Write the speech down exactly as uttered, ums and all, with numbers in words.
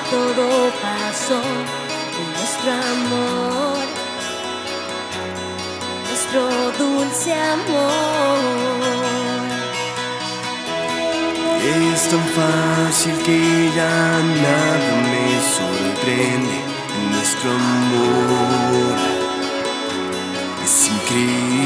todo pasó y nuestro amor, nuestro dulce amor. Es tan fácil que ya nada me sorprende. Nuestro amor es increíble.